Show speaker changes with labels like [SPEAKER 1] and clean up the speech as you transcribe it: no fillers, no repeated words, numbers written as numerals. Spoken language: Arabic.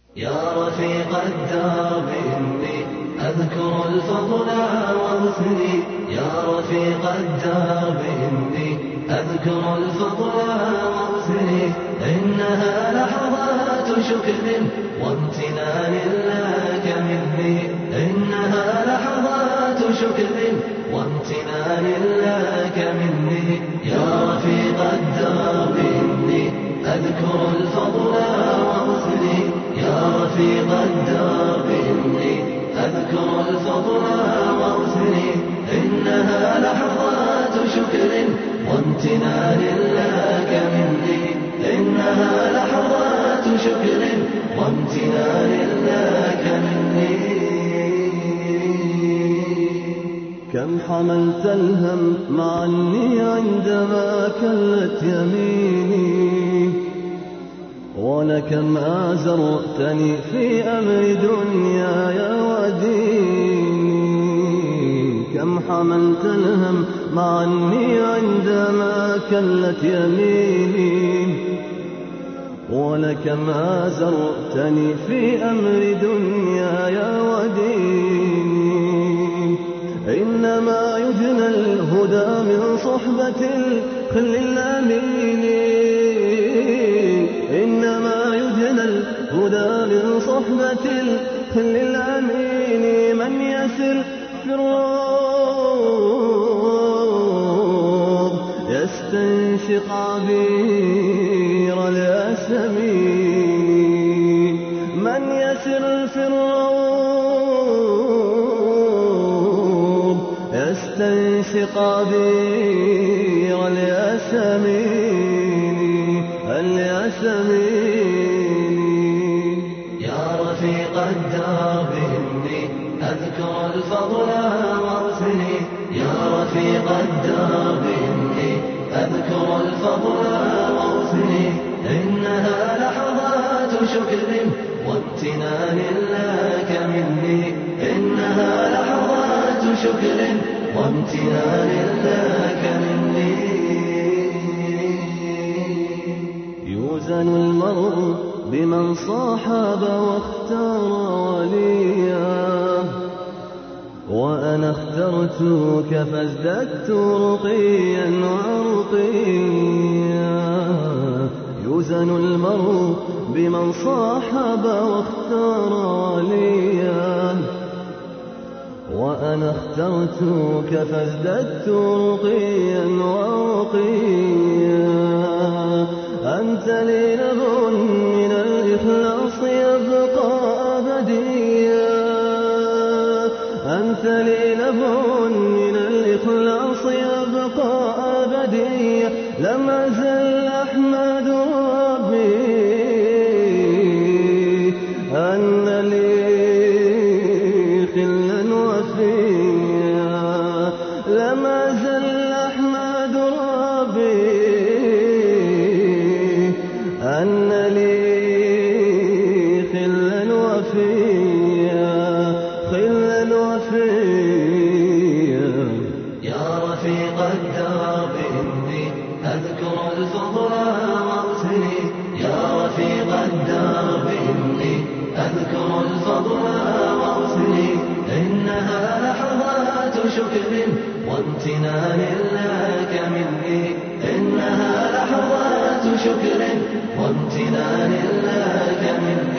[SPEAKER 1] يا رفيق الدرب إني أذكر الفضل واغثني، يا رفيق الدرب إني أذكر الفضل واغثني، إنها لحظات شكر وامتنان لك مني، إنها لحظات شكر وامتنان لك مني. يا رفيق الدرب إني أذكر الفضل واغثني، يا رفيق الدرب إني أذكر الفضل واغثني، إنها لحظات شكر وامتنان لك مني، إنها لحظات شكر وامتنان لك مني.
[SPEAKER 2] كم حملت الهم معني عندما كلت يميني، ولكم آزرتني في أمر دنياي وديني. كم حملت الهم معني عندما كلت يميني، ولكم آزرتني في أمر دنياي وديني. إنما يجنى الهدى من صحبة الخل الأمين، إنما يجنى الهدى من صحبة الخل الأمين. من يسر في الروض يستنشق عبير الياسمين، من يسر في الروض يستنشق عبير الياسمين الياسمين.
[SPEAKER 1] يا رفيق الدرب إني أذكر الفضل واغثني، يا رفيق الدرب إني أذكر الفضل واغثني، إنها لحظات شكر وامتنان لك مني، إنها لحظات شكر وامتنان لك مني.
[SPEAKER 2] يوزن المرء بمن صاحب واختار وليا، وأنا اخترتك فازددت رقيا ورقيا. يوزن المرء بمن صاحب واختار وليا، وأنا اخترتك فازددت رقيا ورقيا. أنت لي نبع من الإخلاص يبقى أبديا، أنت لي نبع من الإخلاص يبقى أبديا. لم أزل أحمد ربي أن لي خلا وفيا، لم أزل أحمد ربي أن لي خلا وفيا خلا وفيا.
[SPEAKER 1] يا رفيق الدرب إني أذكر الفضل واغثني، يا رفيق الدرب إني أذكر الفضل واغثني، إنها لحظات شكر وامتنان لك مني، إنها لحظات شكر وامتنان لك مني.